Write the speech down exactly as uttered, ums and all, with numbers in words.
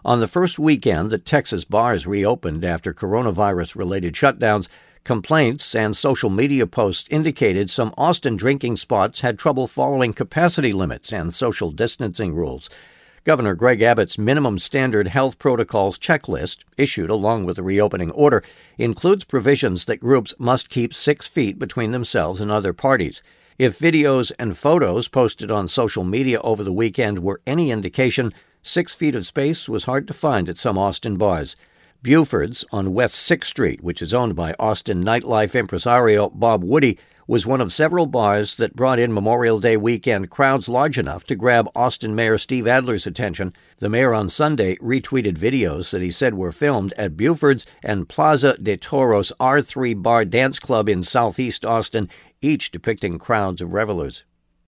On the first weekend that Texas bars reopened after coronavirus-related shutdowns, complaints and social media posts indicated some Austin drinking spots had trouble following capacity limits and social distancing rules. Governor Greg Abbott's minimum standard health protocols checklist, issued along with the reopening order, includes provisions that groups must keep six feet between themselves and other parties. If videos and photos posted on social media over the weekend were any indication, six feet of space was hard to find at some Austin bars. Buford's on West sixth Street, which is owned by Austin nightlife impresario Bob Woody, was one of several bars that brought in Memorial Day weekend crowds large enough to grab Austin Mayor Steve Adler's attention. The mayor on Sunday retweeted videos that he said were filmed at Buford's and Plaza de Toros R three Bar Dance Club in southeast Austin, each depicting crowds of revelers.